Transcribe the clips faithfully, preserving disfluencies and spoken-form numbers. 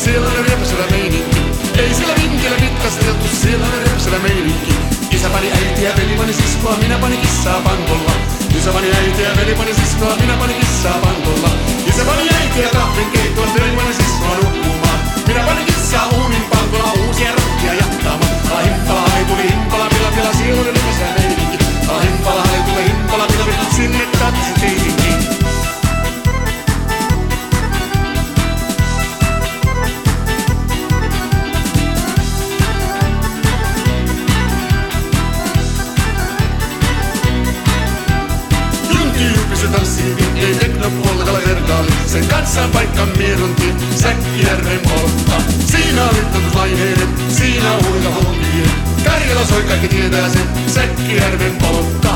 siellä oli repsevä meininki. Ei siellä vinkillä pitkasteltu, siellä oli repsevä meininki. Isä pani äitiä, veli pani siskoa, minä pani kissaa pankolla. Isä pani äitiä, veli pani siskoa, minä pani kissaa pankolla. Isä pani äitiä kahvin keittoon, veli pani siskoa nukkumaan. Minä pani kissaa uunin pankolla, uusia rokkia jahtaamaan. Ah himpala, hei tuli himpala, pila pila, siellä oli repsevä meininki. Ah himpala, hei tuli himpala, pila pila, sinne tatsiteininki. Se tanssii ei teknopuolella vertaali. Sen kanssa vaikka mierontiin Säkkijärven poltta. Siinä on liittotuslaineiden, siinä on huila honkien. Karjala soi kaikki tietää sen Säkkijärven poltta.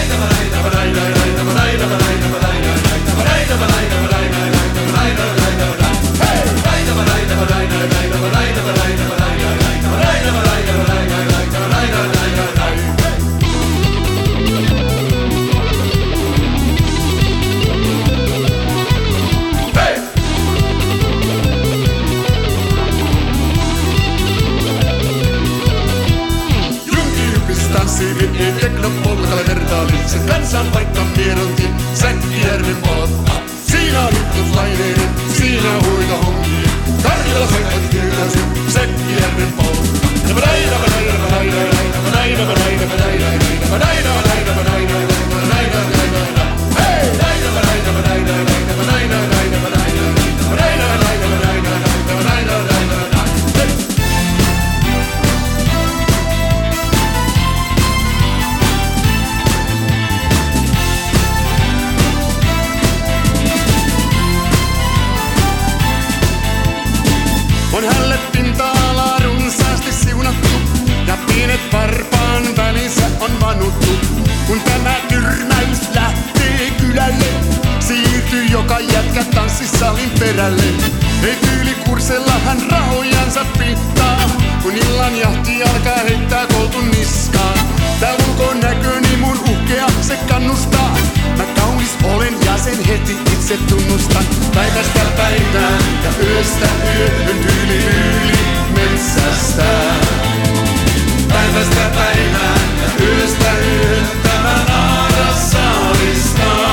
Ei teknopolkalle vertaali. Sen kanssa on vaikka mierontiin Säkkijärven poltta. Siinä on liittotuslaineiden, siinä on huika honkien. Karjala soi kaikki tietää sen Säkkijärven poltta. On hälle pinta-alaa runsaasti siunattu ja pienet varpaan välissä on vanuttu. Kun tämä tyrmäys lähtee kylälle, siirtyy joka jätkä tanssisalin perälle. Ei tyylikursella hän rahojansa pittaa, kun illan jahti alkaa heittää koltun niskaan. Tää ulkonäköni mun uhkea se kannustaa. Mä kaunis olen ja sen heti itse tunnustan. Päivästä päivään ja yöstä yöhön tyyli yli metsästä. Päivästä päivään ja yöstä yöhön tämä naara saalistaa.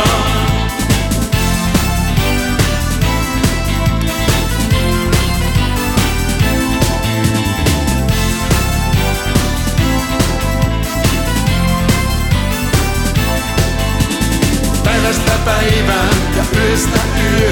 Päivästä päivään ja yöstä yöhön.